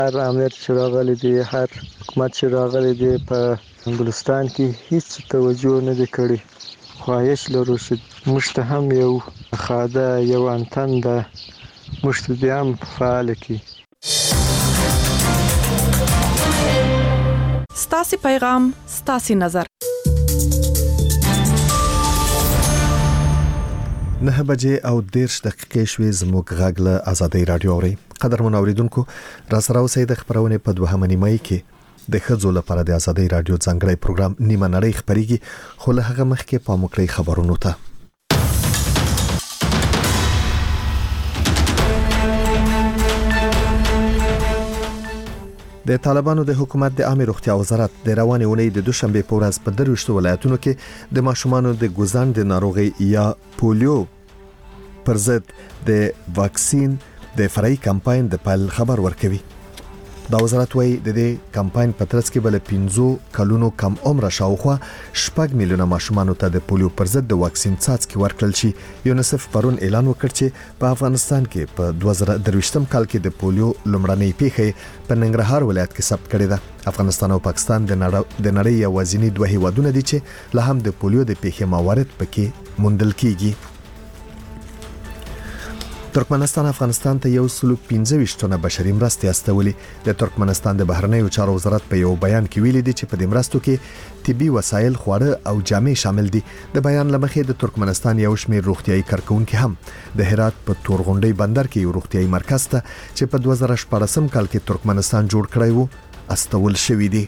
هر امنیت چې راغلی دی، هر حکومت چې راغلی دی په بلوچستان کې هیڅ توجه نه دی کړی. خواهش لرو چې موږ ته هم یو خاده یو انتن ده، موږ ته بیا هم فعال کړي. ستاسو پیغام ستاسو نظر. 9 بجې او 10 دقیقې شوې. زموږ غږ له آزادۍ رادیو اوري. قدرمن اوریدونکو، را سره اوسئ د خبرونه په 2 نیمه کې د خځو لپاره د آزادۍ رادیو څنګه پروګرام نیمه نړۍ خبريږي، خو له هغه مخکې په مکړی خبرونو ته. د طالبانو د حکومت د عامه روغتیا وزارت د روانې اونۍ د دوشنبه په ورځ په 23 ولایتونو کې د ماشومانو د ګوزن د ناروغي یا پولیو پر ضد د واکسین د فرعي کمپاین د پیل خبر ورکوي. دا وزارت وايي د دې کمپاین په ترڅ کې بل 15 کلونو کم عمر شاوخوا 6 میلیونه ماشومانو ته د پولیو پر ضد د واکسین څاڅکي ورکړل شي. یونیسف پرون اعلان وکړ چې په افغانستان کې په 2023م کال کې د پولیو لومړنۍ پیښه په ننګرهار ولایت کې ثبت کړې ده. افغانستان او پاکستان د نړۍ یوازینی دوه هیوادونه دي چې له هم د پولیو د پیښې موارد پکې موندل کیږي. ترکمنستان افغانستان ته 125 ټنه بشري مرستې استولې. د ترکمنستان د بهرنیو چارو وزارت په یو بیان کې ویلي دي چې په دې مرستو کې طبي وسایل، خواړه او جامې شامل دي. د بیان لمخې د ترکمنستان یو شمېر روغتيایي کارکونکو هم د هرات په تورغونډي بندر کې یو روغتيایي مرکز ته چې په 2014 کال کې ترکمنستان جوړ کړی وو استول شوی دی.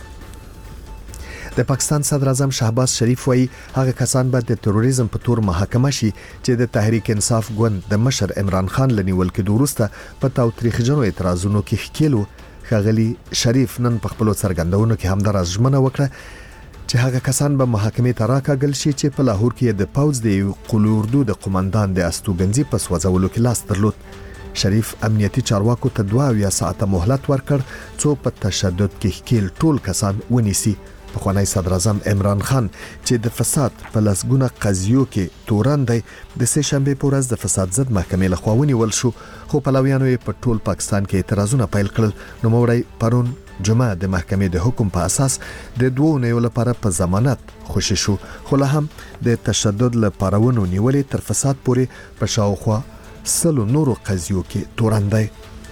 د پاکستان صدر اعظم شهباز شریف وايي هغه کسان به د تروریزم په تور محاکمه شي چې د تحریک انصاف ګوند د مشر عمران خان لنیول کې وروسته په تاوتریخجنو اعتراضونو کې ښکیلو. ښاغلي شریف نن په خپل څرګندونو کې هم درازمنه وکړه چې هغه کسان به محاکمې ته راکاږل شي چې په لاهور کې د پوځ د قلو اردو د قومندان د استوګنځي په سوځولو کې لاس درلود. شریف امنیتي چارواکو ته 2 ساعته مهلت ورکړ څو په تشدد کې ښکیل ټول کسان ونیسي. پخوانی صدر اعظم عمران خان چې د فساد په لسګونه قضیو کې تورن دی د سه شنبه په ورځ د فساد ضد محکمې لخوا ونیول شو، خو پلویانو یې په ټول پاکستان کې اعتراضونه پیل کړل. نو موري پرون جمعه د محکمې د حکم په اساس د 2 اونیو لپاره په ضمانت خوشی شو، خو له هم د تشدد لپاره ونو نیولې تر فساد پورې په شاوخوا 100 نورو قضیو کې تورن دی.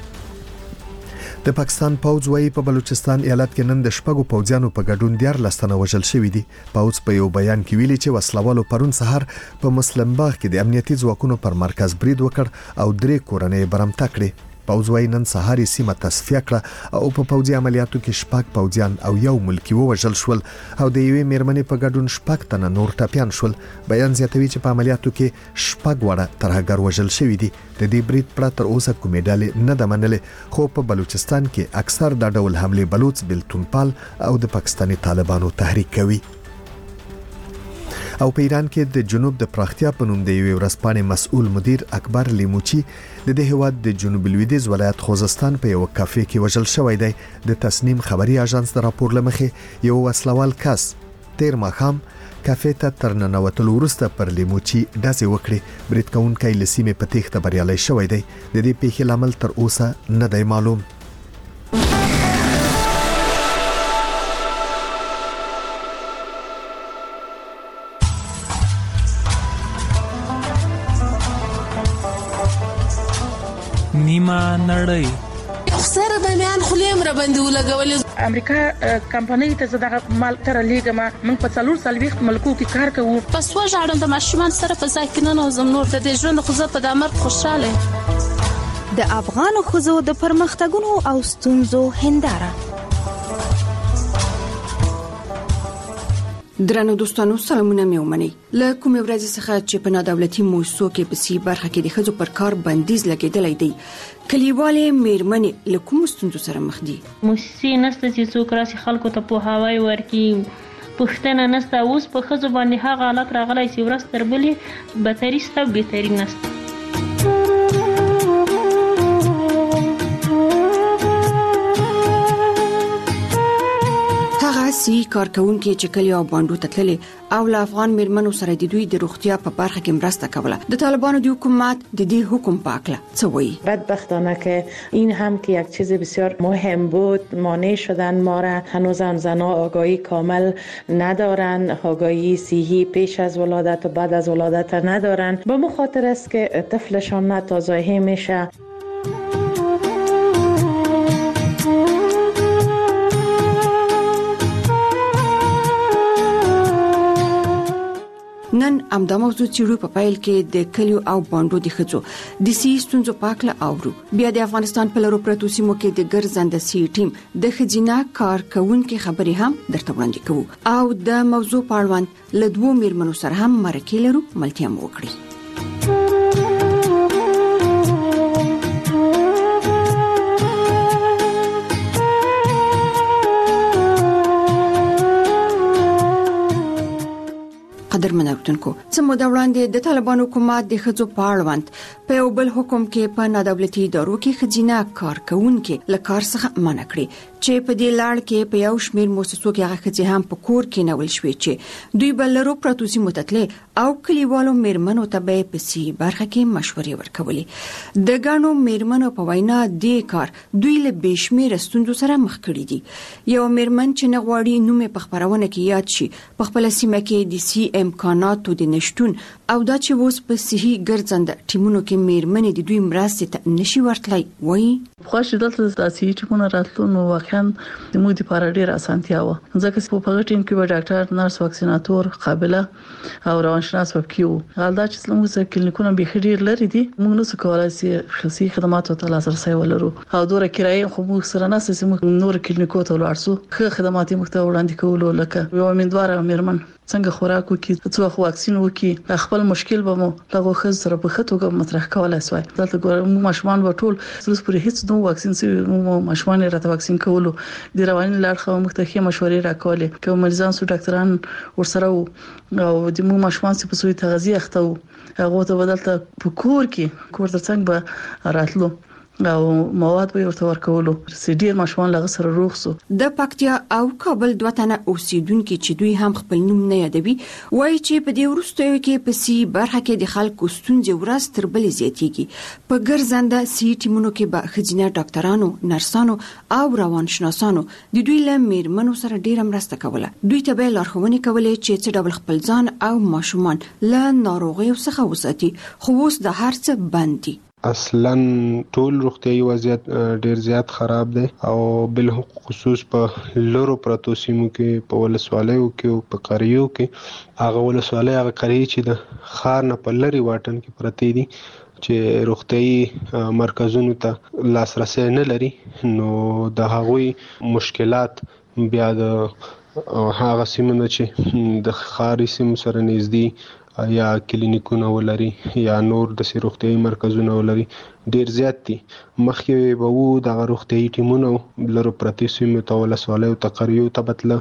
د پاکستان پوځ وايي په بلوچستان ایالت کې نن د شپږو پوځیانو په ګډون 14 تنه وژل شوي دي. پوځ په یو بیان کې ویلي چې وسلوالو پرون سحر په مسلم باغ کې د امنیتي ځواکونو پر مرکز برید وکړ او 3 کورنۍ برمته کړې. پوځ وايي نن سحر سیمه تصفیه کړه او په پوځي عملیاتو کې 6 پوځیان او یو ملکی وژل شول او د یوې میرمنې په ګډون 6 تنه نور ټپيان شول. بیان زیاتوي چې په عملیاتو کې 6 وړه ترهګر وژل شوي دي. د دې برید پرته تر اوسه کومې ډلې نه ده منلې، خو په بلوچستان کې اکثر د ډول حمله بلوچ بلتونپال او د پاکستاني طالبانو تحریک کوي. او په ایران کې د جنوب د پراختیا په نوم د یو ورځپاڼې مسؤل مدیر اکبر لیموچی د دې هواد د جنوب لویدیځ ولایت خوزستان په یو کافي کې وژل شوی دی. د تصنیم خبري اژانس د راپور لمخې یو وسلوال کس تیر ماښام کافي ته تر ننوتلو وروسته پر لیموچی داسې وکړي. برید کوونکی له سیمې په تېښته بریالی شوی دی. د دې پیښې لامل تر اوسه نه دی معلوم. نیمه نړۍ سره د میان خلیم را باندې ولګولې. امریکا کمپنۍ ته زداغه مال تر لیګه ما من په 4 ملکو کې کار کوو. پس وژاړم د ماشومان سره په ځای کې نه نوزم نور د ژوند خو زه په دمر خوشاله. د افغان خزو د پرمختګونو او ستونزو هنداره. درنو دوستانو سلامونه مې ومني. له کومې ورځې څخه چې په نادولتي موسسو کې په سی برخه کې د خځو پر کار بندیز لګیدلای دی، کلیوالې میرمنې له کوم ستونزو سره مخ دي؟ موسسې نسته چې څوک راسي خلکو ته پوهاوی ورکړي، پښتنه نسته. اوس په خځو باندې هغه حالت راغلی چې ورځ تر بلې بدتري سته او بهتري نسته. سی کارکونکو چې کلی او باندو تتللي او له افغان میرمنو سره د دوی د روغتیا په برخه کې مرسته کوله. د طالبانو د حکومت د دې حکم پاکله څه وایي؟ بدبختانه که این هم که یک چیز بسیار مهم بود مانع شدن ما را. هنوز هم زنها آگاهی کامل ندارن، آگاهی صحی پیش از ولادت و بعد از ولادت ندارن. به مخاطر است که طفلشان ناتازایی میشه. نن امدا موضوع چیرو په پایل کې د کلیو او باندو د خځو د سی ستونزو پاکله اورو. بیا د افغانستان په لرو پرتو سیمو کې د ګرځنده سی ټیم د خځینا کارکونکو خبرې هم درته وړاندې کوو او د موضوع په اړوند له دوه میرمنو سره هم مرکه لرو ملتیا مو وکړي. قدرمن اورېدونکو، څه موده وړاندې د طالبانو حکومت د ښځو په اړوند په یو بل حکم کې په نادولتي ادارو کې ښځینه کارکونکو له کار څخه منع کړي چې په دې لړ کې په یو شمېر مؤسسو کې هغه ښځې هم په کور کې نول شوې چې دوی بل لرو پرتو سیمو تتلې او کلیوالو میرمنو ته به په سی برخه کې مشورې ورکولې. د ګڼو میرمنو په وینا دې کار دوی له بشمیر ستونزو سره مخ کړي دي. یو میرمن چې نه غواړي نوم په خبرونه کې یاد شي په خپل سیمه کې د سی امکاناتو د نشټون او دا چې اوس په صحي ګرځنده ټیمونو کې میرمنې د دوی مرستې ته نشي ورتلای وایي. خوښ دلته د صحي ټیمونو راتلو نو واقعا د موږ لپاره ډېر اسانتیا و، ځکه چې په هغه ټیم کې به ډاکټر، نرس، واکسیناتور، قابله او روانشناس وکیو. حالدا چې زموږ څخه کلینیکونه به ډېر لري دي، موږ نو څه کولای شي خصوصي خدماتو ته لاسرسي ولرو او دوره کرایه خو موږ سره نه سې موږ نور کلینیکو ته ولاړ شو. ښه خدمات موږ ته وړاندې کولو لکه یو امیندواره میرمن څنګه خوراک وکي، څو واکسین وکي، خپل مشکل به مو لغه خز سره په خطوګه مطرح کولای شوی. دلته ګورم ماشومان به ټول تر پورې هیڅ نو واکسین سي مو ماشومان راته واکسین کولو د رواني لړ خو مختلفه مشورې راکولې کوم مریضان سو ډاکټران ورسره او د مو ماشومان سي په سوې تغذیه اخته هغه ته بدلته په کور ترڅنګ به راتلو او مواد به ورته ورکولو چې ډیر ماشومان لغه سره روغ سو. د پکتیا او کابل دوه تنه اوسیدونکو چې دوی هم خپل نوم نه یادوي وایي چې په دې وروستیو کې په سی برخه کې د خلکو ستونزې ورځ تر بلې زیاتېږي. په ګرځنده سی ټیمونو کې به ښځینه ډاکټرانو، نرسانو او روانشناسانو د دوی له میرمنو سره ډیره مرسته کوله. دوی ته به لارښوونې کولې چې څه ډول خپل ځان او ماشومان له ناروغیو څخه وساتي، خو اوس د هر څه بند دي. اصلا ټول روغتيایي وضعیت ډیر زیات خراب دی او بل خصوص په لورو پرتو سیمو کې په ولسوالیو کې او په قریو کې هغه ولسوالۍ هغه قریه چې د خار نه په لري واټن کې پرتی دي چې روغتيایي مرکزونو ته لاسرسي نه لري، نو د هغوی مشکلات بیا د هغه سیمو چې د خاري سیمو سره نږدې یا کلینیکونه ولري یا نور د روغتيایي مرکزونه ولري ډیر زیات دي. مخکې به وو د روغتيایي ټیمونو لرو پرتی سیمو ته ولسوالیو ته قریو ته بتله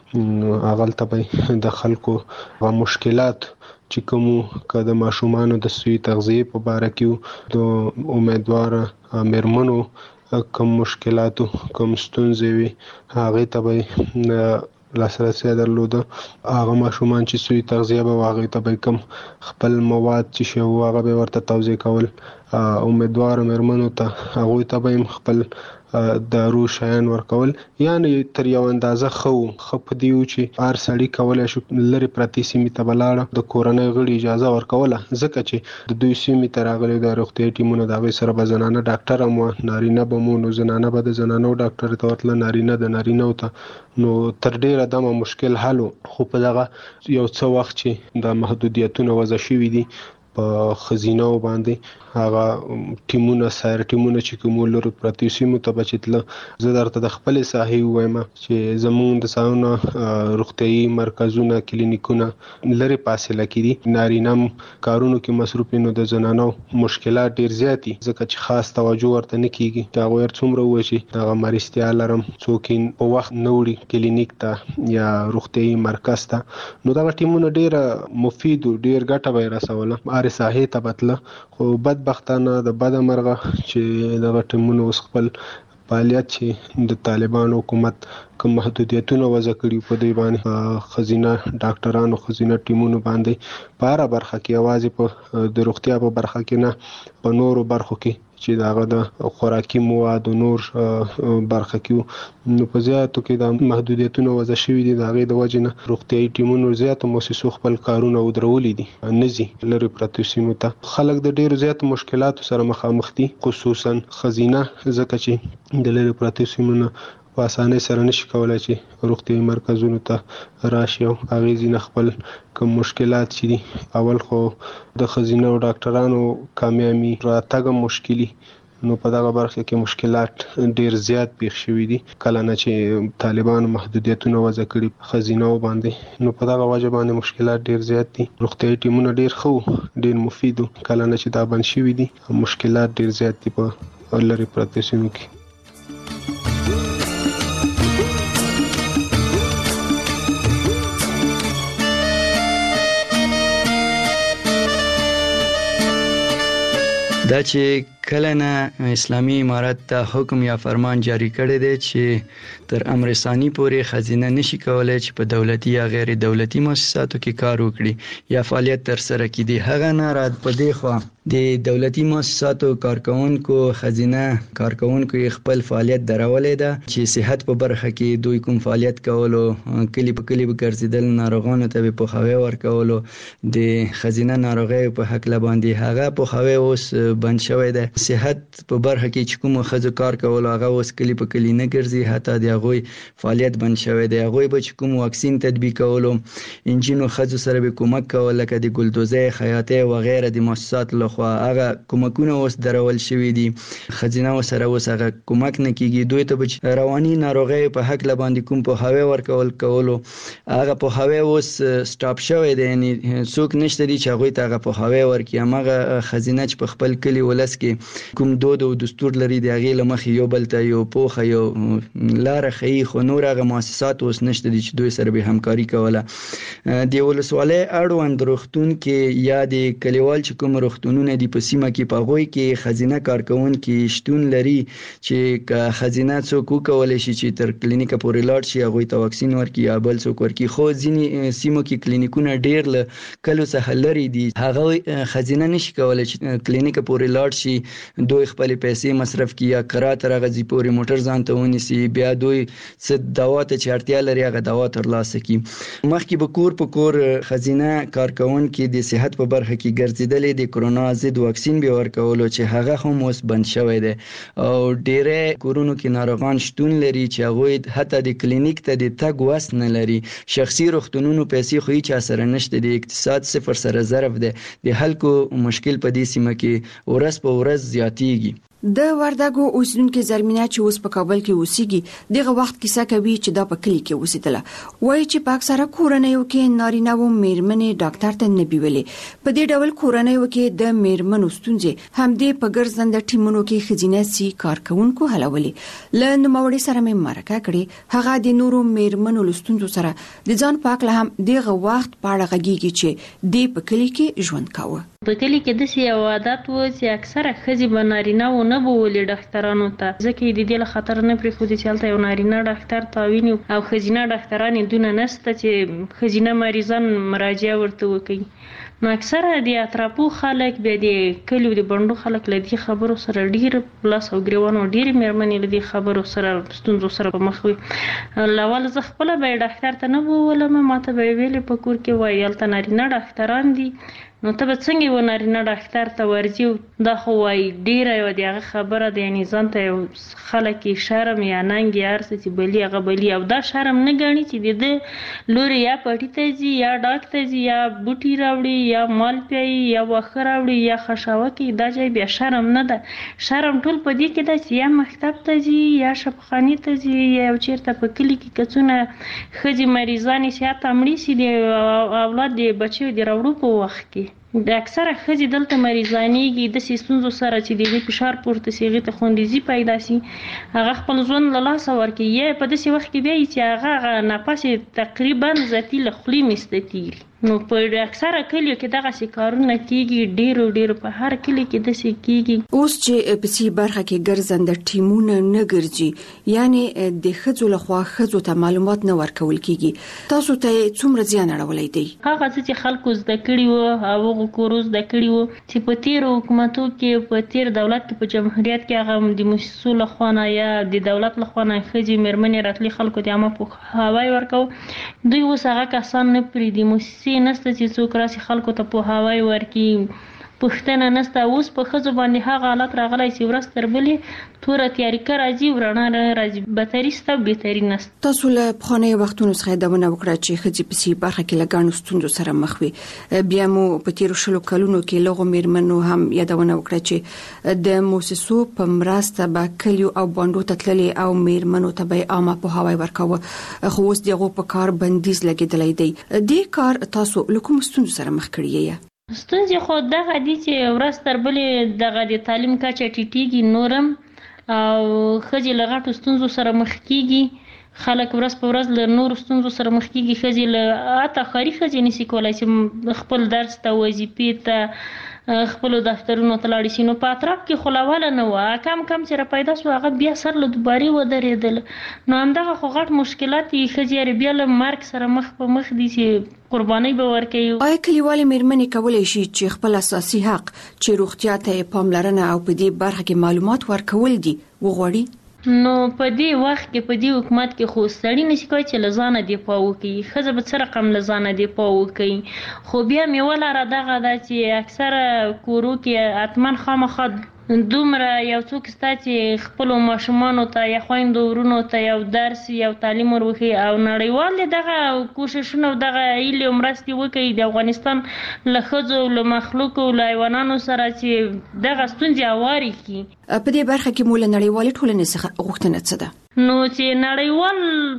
اغل ته د خلکو مشکلات چې کوم کده ماشومان د صحي تغذیه په اړه کې د امیدوار میرمنو کوم مشکلات کوم ستونزې وي هغه ته به لاسرسي درلوده. هغه ماشومان چې صحي تغذیه به واغې ته به کوم خپل مواد چې شو هغه به ورته توزیع کول. امیدوار میرمنو ته هغه ته به خپل دارو شیان ورکول، یعنی تر یو اندازه خو په دیو چې هر سړی کولای شو لری پرتی سیمه ته بلاړه د کورنۍ غړي اجازه ورکوله، ځکه چې د دوی سیمه ته راغلي د روغتي ټیمونو د غوي سره بزنانه ډاکټر مو نارینه به مو نو زنانه به د زنانو ډاکټر ته ورتل نارینه د نارینه ته نو تر ډیره دمه مشکل حل خو په دغه یو څو وخت چې د محدودیتونو وضع شوي دي په خزینه باندې هغه ټیمونه سایر ټیمونه چې کوم لري پرتی سیمو ته بچتله. زه درته د خپل ساحي وایم چې زمون د ساونه روغتيایي مرکزونه کلینیکونه لري فاصله کې دي، نارینه کارونو کې مصروف نو د زنانو مشکلات ډیر زیاتی ځکه چې خاص توجه ورته نه کیږي. دا غوړ څومره وشي دا مرستیا لرم څوکین په وخت نوړي کلینیک ته یا روغتيایي مرکز ته، نو دا ټیمونه ډیر مفید او ډیر ګټه به رسوله هر ساحه ته بتله. خو بدبختانه د بد مرغه چې د ټیمونو خپل فعالیت چې د طالبان حکومت کوم محدودیتونه وضع کړي په دې باندې خزینه ډاکټرانو خزینه ټیمونو باندې په هر برخه کې یوازې په د روغتیا په برخه کې نه په نورو برخو کې چې داغه د خوراکي مواد او نور برخه کې نو په زیاتو کې د محدودیتونو وضع شوي دي داغه د وجه نه روغتيایي ټیمونو زیاتو مؤسسو خپل کارونه ودرولې دي نزي لری پراتو سیمو ته خلک د ډیرو زیات مشکلاتو سره مخامخ دي خصوصا خزینه ځکه چې د لری پراتو سیمو په اسانه سره نشي کولای چې روغتيایي مرکزونو ته راشي او هغه ځین خپل کوم مشکلات چې دي اول خو د خزینه او ډاکټرانو کامیابی راتګ مشکلی نو په دغه برخه کې مشکلات ډیر زیات پیښ شوي دي کله نه چې طالبان محدودیتونه وضع کړي خزینه باندې نو په دغه وجه باندې مشکلات ډیر زیات دي روغتيایي ټیمونه ډیر خو ډیر مفید کله نه چې دا بند شوي دي مشکلات ډیر زیات دي په لری پراتو سیمو کې دا چې کله نه اسلامي امارت ته حکم یا فرمان جاری کړی دی چې تر امر ثانی پورې خزینه نشي کولای چې په دولتي یا غیر دولتي مؤسساتو کې کار وکړي یا فعالیت تر سره کړي هغه نه رات په دی خو د دولتي مؤسساتو کارکونکو خزینه کارکونکو خپل فعالیت درولې ده چې صحت په برخه کې دوی کوم فعالیت کولو کلی په کلی ګرځیدل ناروغانو ته په خوي ورکولو د خزینه ناروغي په حق لباندې هغه په خوي اوس بند شوی ده صحت په برخه کې چې کوم خزو کار کول هغه اوس کلی په کلی نه ګرځي حتی د هغه فعالیت بند شوی دی هغه به چې کوم واکسین تطبیق کولو انجینو خزو سره به کومک کول لکه د ګلدوزه خیاطه و غیره د مؤسسات لخوا هغه کومکونه اوس درول شوی دي خزینه سره اوس هغه کومک نه کیږي دوی ته رواني ناروغي په حق لباندې کوم په هوا ورکول کولو هغه په هوا اوس سټاپ شوی دی یعنی څوک نشته دي چې هغه ته په هوا ورکی هغه خزینه چې په خپل کلی ولس کې کوم دود او دستور لري د هغه لمخ یو بل ته یو پوخه یو لار خي خو نور هغه مؤسسات اوس نشته دي چې دوی سره به همکاري کوله د ولسوالۍ اړوند روغتون کې یا د کلیوال چې کوم روغتونونه دي په سیمه کې پاغوي کې خزینه کارکون کې شتون لري چې خزینه څوک کولای شي چې تر کلینیک پورې لاړ شي هغه ته واکسین ورکړي یا بل څوک ورکړي خو ځینې سیمو کې کلینیکونه ډیر له کلو څخه لري دي هغه خزینه نشي کولای چې کلینیک پورې لاړ شي دوی خپل پیسې مصرف کړي یا کرات راغزي پورې موټر ځان ته ونیسي بیا دوی څه دوا ته چې اړتیا لري هغه دوا ترلاسه کړي مخکې به کور په کور خزینه کارکون کې د صحت په برخه کې ګرځیدلې د کرونا ضد واکسین به ورکولو چې هغه هم اوس بند شوی دی او ډېر کورونو کې ناروغان شتون لري چې هغه حتی د کلینیک ته د تګ وس نه لري شخصي روغتونونو پیسې خو هیڅ سره نشته د اقتصاد صفر سره ضرب دی د خلکو مشکل په دې سیمه کې ورځ په ورځ زیاتیږي د وردګو اوسیدونکو زرمینه چې اوس په کابل کې اوسېږي دغه وخت کیسه کوي چې دا په کلی کې اوسېدله وایي چې په اکثره کورنیو کې نارینه و میرمنې ډاکټر ته نه بیولې په دې ډول کورنیو کې د میرمنو ستونزې همدې په ګرځنده ټیمونو کې خزینه سي کارکونکو حلولې ل نوموړي سره مې مرکه کړې هغه د نورو میرمنو لستونزو سره د ځان پاک له هم دغه وخت پاړه غږیږي چې د په کلی کې ژوند کاوه په کلی کې د سی عادت و چې اکثره خزي بنارینه و نه بولې ډاکټرانو ته ځکه د دې له خطر نه پرې خو دي چې یو نارینه ډاکټر تاویني او خزینه ډاکټرانو دونه نسته چې خزینه مریضان مراجعه ورته وکړي نو اکثره د اطرافو خلک به د کلیو د بندو خلک لدی خبرو سره ډیر پلاس او ګریوانو ډیر مېرمنې لدی خبرو سره ستونزو سره په مخ وي لول ز خپل به ډاکټر ته نه بولم ماته به ویلې په کور کې وایي تل نارینه ډاکټران دي نو ته به څنګه و نارینه ډاکټر ته ورځي دا خو وای ډیره یو دغه خبره د یعنی ځان ته خلک شرم یا ننګ یا ارس چې بلی هغه بلی او دا شرم نه غاڼي چې د لوري یا پټی ته ځي یا ډاکټر ځي یا بوټي راوړي یا مال پي یا وخه راوړي یا خشاوه کې دا ځای بیا شرم نه ده شرم ټول په دې کې ده چې یا مکتب ته ځي یا شفخاني ته ځي یا چیرته په کلی کې کڅونه خځې مریضانې سي ته مړي سي د اولاد د بچو د راوړو په وخت کې د اکثره ښځې دلته مریضانېږي د ستونزو سره چې د فشار پورته سي، هغې ته خوندیزي پیدا سي، هغه خپل ژوند له لاسه ورکوي، یا په داسې وخت کې بیا چې هغه نفس تقریبا ذاتي له خولې مستتېږي. نو په اکثره کلیو کې دغسې کارونه کېږي، ډېرو په هر کلي کې داسې کېږي. اوس چې په سي برخه کې ګرځنده ټیمونه نه ګرځي، یعنی د ښځو لخوا ښځو ته معلومات نه ورکول کېږي، تاسو ته څومره زیان اړولی دی؟ هغه څه چې خلکو زده کړي وو او هغو کورو زده کړي وو چې په تېرو حکومتو کې، په تېر دولت کې، په جمهوریت کې، هغه د موسسو لخوا نه یا د دولت لخوا نه ښځې مېرمنې راتلې خلکو ته عامه پوهاوی ورکوو. دوی اوس هغه کسان نه پرېږدي، موسسې نشته چې څوک راسي خلکو ته پوهاوی ورکړي، پوښتنه نشته. اوس په ښځو باندې هغه حالت راغلی چې ورځ تر بلې توره تیاریکه راځي، رڼا راځي، بدتري شته، بهتري نشته. تاسو له پخوانیو وختونو څخه یادونه وکړه چې ښځې په سي برخه کې له ګڼو ستونزو سره مخ وي. بیا مو په تېرو 20 کلونو کې له هغو مېرمنو هم یادونه وکړه چې د موسسو په مرسته به کلیو او بانډو ته تللې او مېرمنو ته به عامه پوهاوی ورکاوه، خو اوس د هغو په کار بندیز لګېدلی دی. دې کار تاسو له کومو ستونزو سره مخ کړی یې؟ ستونزې خو دغه دي چې ورځ تر بلې دغه د تعلیم کچه ټیټېږي نورم، او ښځې له غټو ستونزو سره مخ کېږي، خلک ورځ په ورځ له نورو ستونزو سره مخ کېږي. ښځې له حتی ښاري ښځې نشي کولی چې خپل درس ته، وظیفې ته، خپلو دفترونو ته لاړې شي. نو په اطراف کې خو له اوله نه وه، کم چې را پیدا سو هغه بیا سر له دوبارې ودرېدل. نو همدغه خو غټ مشکلات دي. ښځې بیا له مرګ سره مخ په مخ دي چې قربانۍ به ورکوي. آیا کلیوالې مېرمنې کولی شي چې خپل اساسي حق چې روغتیا ته پاملرنه او په دې برخه کې معلومات ورکول دي وغواړي؟ نو په دې وخت کې، په دې حکومت کې خو سړی نشي کولی چې له ځانه دفاع وکړي. ښځه به څه رقم له ځانه دفاع وکړي؟ خو بیا میوه لاره دغه ده چې اکثره کورو کې حتما خامخا دومره یو څوک شته چې خپلو ماشومانو ته یا خویندو ورونو ته یو درس، یو تعلیم ورښيي، او نړیوال دغه کوششونه او دغه هیلې او مرستې وکړي د افغانستان له ښځو، له مخلوقو، له حیوانانو سره چې دغه ستونزې هوارې کړي. په دې برخه کې مو له نړیوالې ټولنې څخه غوښتنه څه ده؟ نو چې نړیوال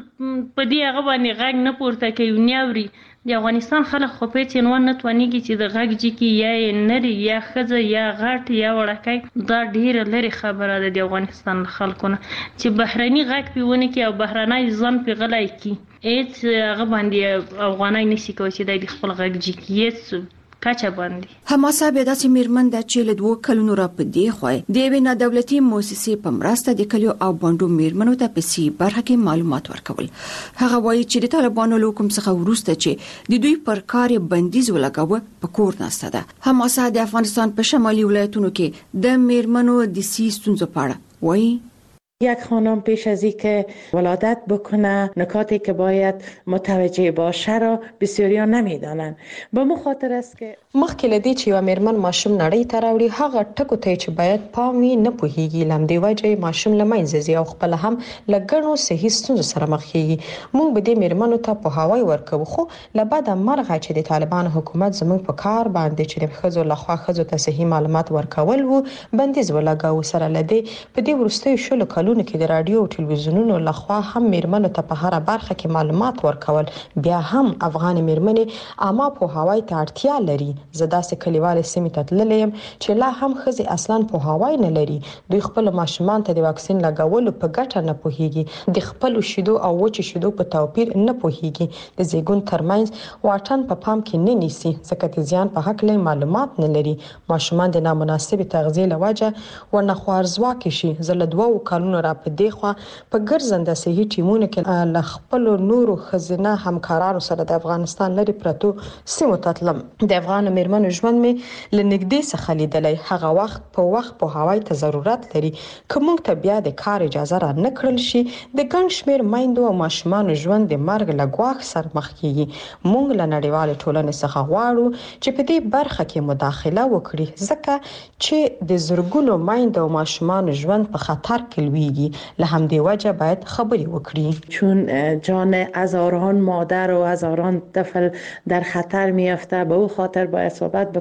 په دې هغه باندې غږ نه پورته کوي، نه اوري. د افغانستان خلک خو په هېڅ عنوان نه توانېږي چې د غږ جګي یا یې نري یا ښځه یا غټ یا وړکی. دا ډېره لرې خبره ده د افغانستان له خلکو نه چې بهرني غږ پې ونه کړي او بهرنی ځان پې غلی کړي. هېڅ هغه باندې افغانی نشي کولی چې دی د خپل غږ جګ کړي، هېڅ کچه باندې. حماسه بیا داسې مېرمن ده چې له 2 کلونو را په دې خوا د یوې نادولتي موسسې په مرسته د کلیو او بانډو مېرمنو ته په سي برخه کې معلومات ورکول. هغه وایي چې د طالبانو له حکم څخه وروسته چې د دوی پر کار بندیز ولګاوه په کور ناسته ده. حماسه د افغانستان په شمالي ولایتونو کې د مېرمنو د سي ستونزو په اړه وایي: یک خانم پیش از اینکه ولادت بکنه نکاتی که باید متوجه باشه را بسیاریا نمیدانند. به مو خاطر است که مخکې له دې چې یو مېرمن ماشوم نړۍ ته راوړي، هغه ټکو ته چې باید پام وي نه پوهیږي. له همدې وجې ماشوم له منځه ځي او خپله هم له ګڼو صحي ستونزو سره مخ کېږي. موږ به دې مېرمنو ته پوهاوی ورکوو، خو له بده مرغه چې د طالبانو حکومت زموږ په کار باندې چې د ښځو لخوا ښځو ته صحي معلومات ورکول وو بندیز ولګاوه. سره له دې په دې وروستیو 20 کلونو کې د رادیو او ټلویزیونونو لخوا هم مېرمنو ته په هره برخه کې معلومات ورکول. بیا هم افغان مېرمنې عامه پوهاوی ته اړتیا لري. زه داسې کلیوالې سیمې ته تللی یم چې لا هم ښځې اصلا پوهاوی نه لري. دوی خپلو ماشومانو ته د واکسین لګولو په ګټه نه پوهیږي، د خپلو شیدو او وچې شیدو په توپیر نه پوهیږي، د زیږون ترمنځ واټن په پام کې نه نیسي ځکه د زیان په هکله معلومات نه لري. ماشومان د نامناسبې تغذیې له وجه ورنه خوارځواکې شي. زه له 2 کلونو را په دې خوا په ګرځنده صحي ټیمونو کې له خپلو نورو ښځینه همکارانو سره د افغانستان لرې پرتو سیمو ته تلم. د افغان مېرمنو ژوند مې له نږدې څخه لیدلی. هغه وخت په وخت پوهاوی ته ضرورت لري. که موږ ته بیا د کار اجازه را نه کړل شي، د ګڼ شمېر میندو او ماشومانو ژوند د مرګ له ګواښ سره مخ کېږي. موږ له نړیوالې ټولنې څخه غواړو چې په دې برخه کې مداخله وکړي ځکه چې د زرګونو میندو او ماشومانو ژوند په خطر کې لویږي. له همدې وجه باید خبرې وکړي. چون جان هزاران مادر و هزاران طفل در خطر میافته، به او خاطر باید صحبت بکنن.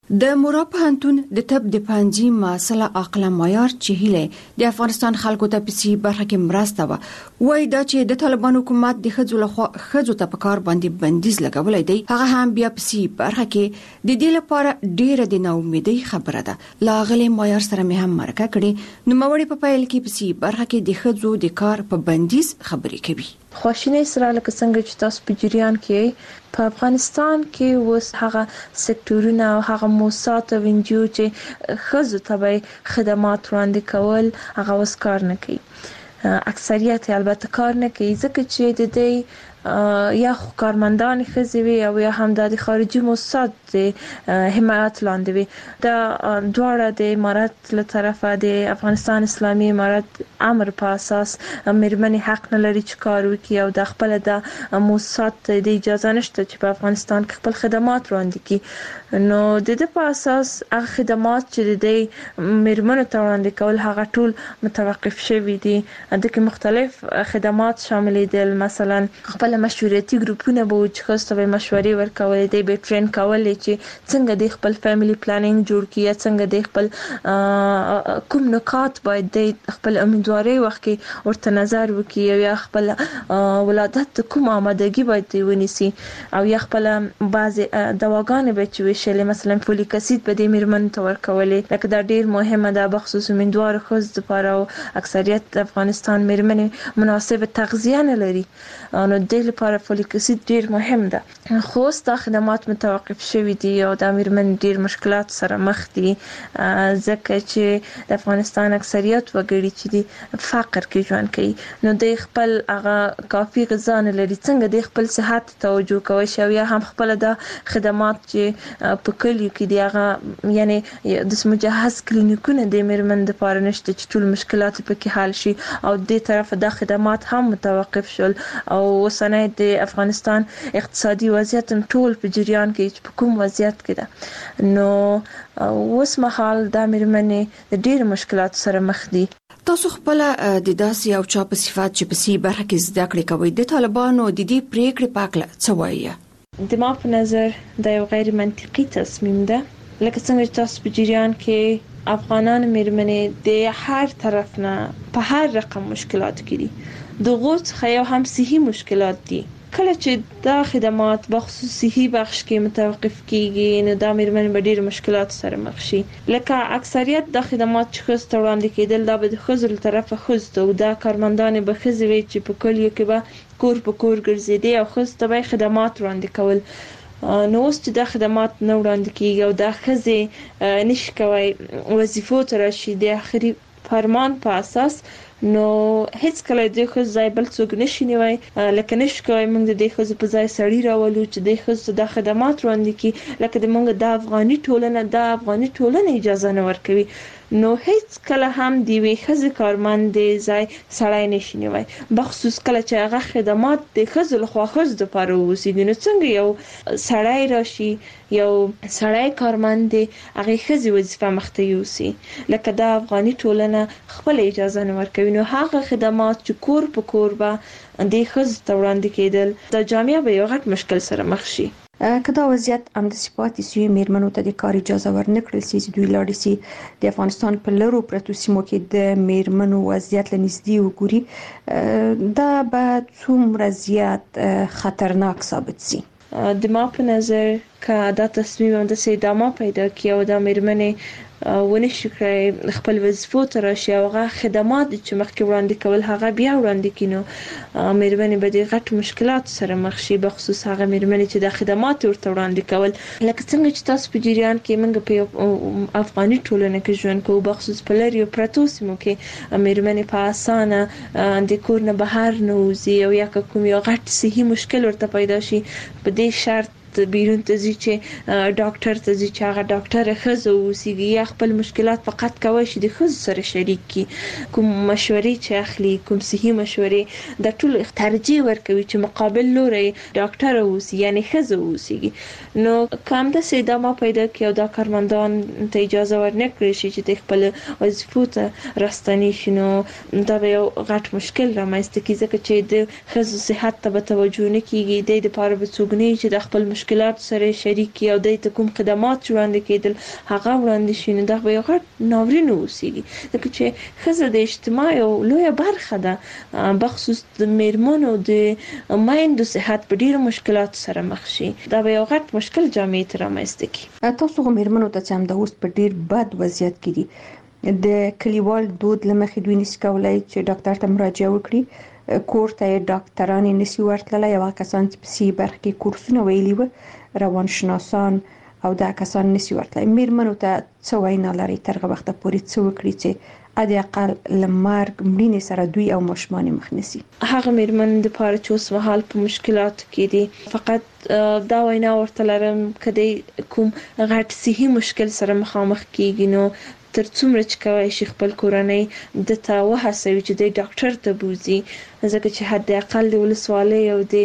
د مورا پوهنتون د طب د پنځي مسله عقله معیار چې هله د افغانستان خلکو ته پسي برخه کې مرسته وای دا چې د طالبان حکومت د خځو لخوا خځو ته په کار باندې بندیز لګولای دی هغه هم بیا پسي برخه کې د دې لپاره ډیره د ناامیدۍ خبره ده لاغله معیار سره مې هم مرکه کړي نو موري په پایل کې پسي برخه کې د خځو د کار په بندیز خبرې کوي خواشینی سره لکه څنګه چې تاسو په جریان کې په افغانستان کې اوس هغه سکتورونه او هغه موسسات او انجیو چې خزو ته خدمات وړاندې کول هغه اوس کار نه کوي اکثریت البته کار نه کوي ځکه چې د دې یا کارمندان خزوی او یا هم د خارجي موسسات حمایت لاندې وي دا دواړه د امارات له طرفه د افغانستان اسلامي امارات امر په اساس مېرمنې حق نه لري چې کار وکړي او د خپل د موسسات د اجازه نشته چې په افغانستان کې خپل خدمات وړاندې کړي نو د دې په اساس هغه خدمات چې د مېرمنو ته وړاندې کول هغه ټول متوقف شوي دي د کې مختلف خدمات شامل دي مثلا خپل مشورتي ګروپونه به چې خاصه مشورې ورکولې دي به ټرین کولې چې څنګه د خپل فیملی پلانینګ جوړ کړي څنګه د خپل کوم نکات باید د خپل امیدواري وخت کې ورته نظر وکړي یا خپل ولادت کوم آمادګي باید ونیسي او یا خپل بعض دواګانې به چې وشلې مثلا فولیک اسید به د مېرمن ته ورکولې لکه دا ډیر مهمه ده بخصوص امیدوار ښځو لپاره او اکثریت د افغانستان مېرمنې مناسب تغذیه نه لري نو د لپاره فولیک اسید ډیر مهم ده خو ستا خدمات متوقف شوي دي او د مېرمن ډیر مشکلات سره مخ دي ځکه چې د افغانستان اکثریت وګړي چې دي فقر کې ژوند کوي نو د خپل هغه کافي غذا نه لري څنګه د خپل صحت توجه کوي شو یا هم خپل د خدمات چې په کلیو کې دی هغه یعنی د مجهز کلینیکونه د مېرمن لپاره نشته چې ټول مشکلات پکې حل شي او د طرف د خدمات هم متوقف شول او وسنه د افغانستان اقتصادي وضعیت ټول په جریان کې چې په کوم وضعیت کې ده نو اوس مهال د مېرمنې د ډېر مشکلات سره مخ دي تاسو خپل د داسې او چا په صفات چې په سی برخه کې زده کړې کوي د طالبانو د دې پریکړې پاکله څه وایي د ما په نظر د یو غیر منطقي تصمیم ده لکه څنګه چې تاسو په جریان کې افغانان مېرمنې د هر طرف نه په هر رقم مشکلات کې دي د غوث خیا هم صحي مشکلات دي کله چې دا خدمات بخصوص صحي بخش کې متوقف کیږي نو دا مېرمن به ډېر مشکلات سره مخ شي لکه اکثریت د خدمات چې خص وړاندې کېدل دا به د خزر طرفه خص او دا کارمندان به خزوي چې په کلیو کې به کور په کور ګرځېدي او خص ته به خدمات وړاندې کول نو اوس چې د خدمات نه وړاندې کیږي او دا خزي نشي کوي وظیفو تر شي د اخري فرمان په اساس نو هیڅ کله د خو ځای بل څوک نشي نیوي لکه نشي کوي موږ د خو په ځای سړی راولو چې د خو د خدمات وړاندې کی لکه د موږ د افغاني ټولنه اجازه نه ورکوي نو هیڅ کله هم دی وی خزي کارمند دی ځای سړی نشي نیوي بخصوص کله چې هغه خدمات د خزل خو خز د پاره وسیږي نو څنګه یو سړی راشي یو سړی کارمند دی هغه خزي وظیفه مخته یوسي لکه د افغاني ټولنه خپل اجازه نه ورکوي نو هغه خدمات چې کور په کور به د خز ته وړاندې کېدل د جامعه به یو غټ مشکل سره مخ شي که دا وضعیت هم د صفات سوی مېرمنو ته د کار اجازه ورنکړل سي چې دوی لاړ سي د افغانستان په لرو پرتو سیمو کې د مېرمنو وضعیت لنږدې وګوري دا به څومره زیات خطرناک ثابت سي د ما په نظر که دا تصمیم هم د ادامه پیدا کړي او د مېرمنې ونشي کړی خپل وظیفو ته راشي او هغه خدمات چې مخکې وړاندې کول هغه بیا وړاندې کینو مېرمنې به د غټ مشکلات سره مخ شي بخصوص هغه مېرمنې چې د خدمات ورته وړاندې کول لکه څنګه چې تاسو په جریان کې موږ په افغاني ټولنه کې ژوند کوو بخصوص په لري پرتو سیمو کې مېرمنې په اسانه د کور نه بهر نه وځي او یا کوم یو غټ صحي مشکل ورته پیدا شي په دې شرط بیرون ته ځي چې ډاکټر ته ځي چې هغه ډاکټر خزو وسیږي یا خپل مشکلات فقط کوي چې د خزو سره شریک کی کوم مشورې چې اخلي کوم صحي مشورې د ټول ترجیح ورکوي چې مقابل لوري ډاکټر وسی یعنی خزو وسیږي نو کوم د ادامه پیدا کیو دا کارمندان ته اجازه ورنکړي شي چې د خپل وظیفو ته راستنی شنو دا یو غټ مشکل رامنځته کیږي چې د خزو صحت ته توجه نه کیږي د لپاره به څوګنی چې د خپل مشکلات سره شریک او د کوم خدمات وړاندې کېدل هغه وړاندې شي نو دا به یو غټ ناورین اوسېږي ځکه چې ښځه د اجتماع یو لویه برخه ده بخصوص د میرمنو د مایندو صحت په ډیرو مشکلاتو سره مخ شي دا به یو غټ مشکل جامعې ته رامنځته کړي. تاسو هم میرمنو ته هم د اوس په ډیر بد وضعیت کې دي د کلیوال دود لمخې دوی نس کولای چې ډاکټر ته مراجعه وکړي کور ته ډاکټران نسی ورتللی یو کسان چې په سی برخه کې کورسونه ویلي و روانشناسان او دا کسان نسی ورتللی میرمنو ته څه وینا لري ترغه وخت پورې څه وکړي چې ادي اقل لمرګ مړینې سره دوی او ماشومان مخنسي. هغه میرمن د پاره چې اوس مهال په مشکلات کې دي فقط دا وینا ورته لرم کدی کوم غټ صحي مشکل سره مخامخ کیږي نو تر څومره چې کوي شي خپل کورنۍ د تا وهڅوي چې د ډاکټر ته بوزي ځکه چې حد اقل د ولسوالۍ او د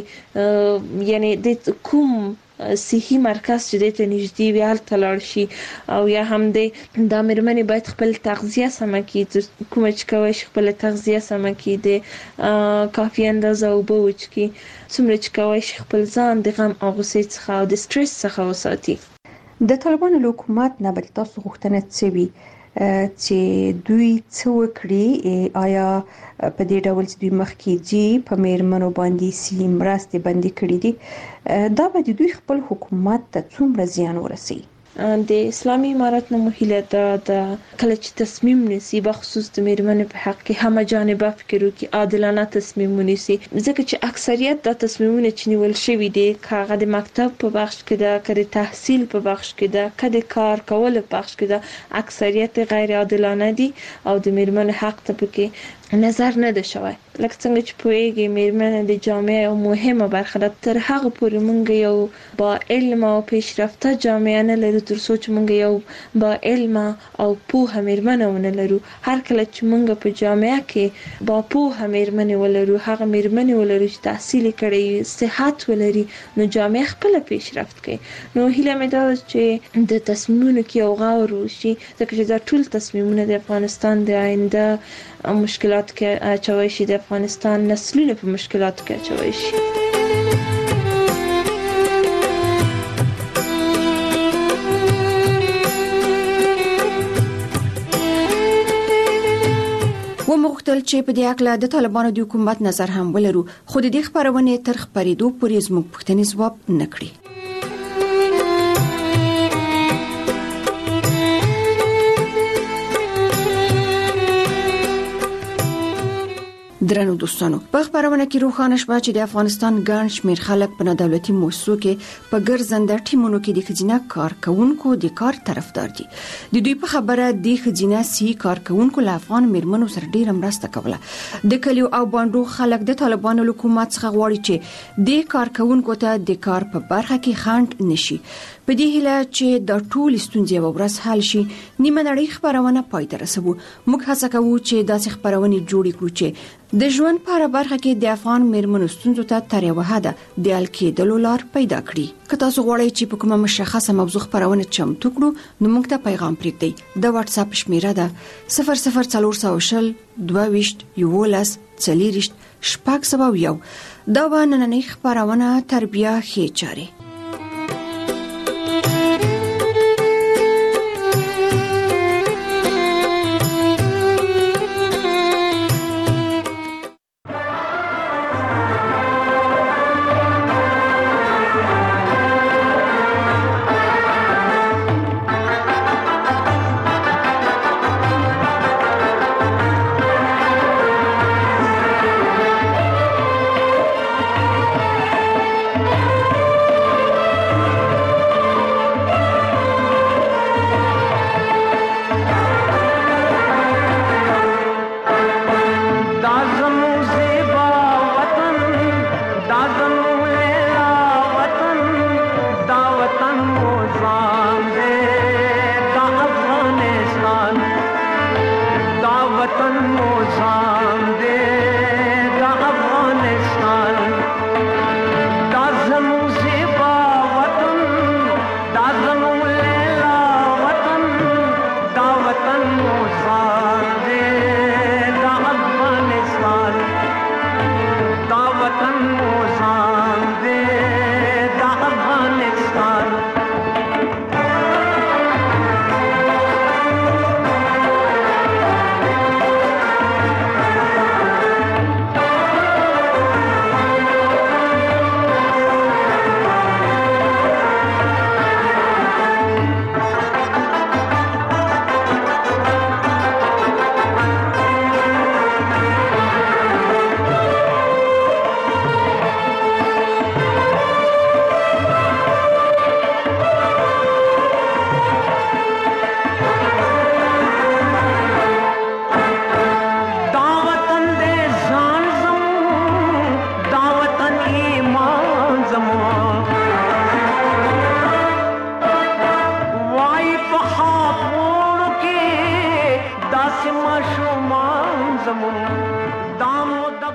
یعنی د کوم صحي مرکز چې د نږدې وي هلته لاړ شي او یا هم د میرمنې باید خپل تغذیه سم کړي کوم چې کوي خپل تغذیه سم کړي د کافي اندازه اوبه وڅښي څومره چې کوي خپل ځان د غم او غوسې څخه او د سټرس څخه وساتي. د طالبانو حکومت نه بل تاسو غوښتنه څه چې دوی څه وکړي آیا په دې ډول چې دوی مخکې جی په میرمنو باندې سي مرستې باندې کړې دي دا به دوی خپل حکومت ته څومره زیان ورسي؟ د اسلامي امارت نه مهله دا کله چې تصمیم نیسي بخصوص د میرمنو په حق کې هم جانبه فکر وکړي عادلانه تصمیم ونیسي ځکه چې اکثریت د تصمیمونو چې نیول شوي دي کاغه د مکتب په بخش کې دا کړي تحصیل په بخش کې دا کړي کار کول په بخش کې دا اکثریت غیر عادلانه دي او د میرمنو حق ته پکې نظر نه ده شوی لکه څنګه چې پوهیږي میرمن د جامعه یو مهمه برخه ده تر هغه پورې مونږ یو با علم او پیشرفته جامعه نه لرو تر څو چې مونږ یو با علم او پوهه میرمن ونه لرو هر کله چې مونږ په جامعه کې با پوهه میرمن ولرو هغه میرمن ولرو چې تحصیل کړي صحت ولري نو جامعه خپل پیشرفت کوي نو هیله مې ده چې د تصمیمونو کې یو غور وشي ځکه چې دا ټول تصمیمونه د افغانستان د آینده مشکلات کې اچوي شي د افغانستان نسلونه په مشکلاتو کې اچوي شي. ومغتل چې په دې اړه د طالبانو د حکومت نظر هم ولرو خو د دې خبرونه تر خبرېدو پورې زموږ پوښتنې ځواب نکړي. درنو دوستانو په خبرونه کې روښانه شوه چې د افغانستان ګڼ شمېر خلک په دولتي مؤسسو کې په ګرځنده ټیمونو کې د خزینه کارکونکو د کار طرفدار دي. د دوی په خبره د خزینه سي کارکونکو له افغان میرمنو سره ډیره مرسته کوله. د کلیو او باندو خلک د طالبانو حکومت څخه غواړي چې د کارکونکو ته د کار په برخه کې خنډ نشي. په دې هیله چې د ټول ستونزې ورځ حل شي نیمه نړۍ خبرونه پای ته رسوي. موږ هڅه کوو چې داسې خبرونه جوړ کړو چې د ژوند په اړه برخه کې د افغان میرمنو ستونزو ته تر یو حده د حل کېدلو لار پیدا کړي. که تاسو غواړئ چې په کومه مشخصه موضوع خبرونه چمتو کړو نو موږ ته پیغام پرېږدئ. د واتس اپ شمیره ده 00420 22 11 40 شپږ 701. دا به نننۍ خبرونه تربیه خې چاري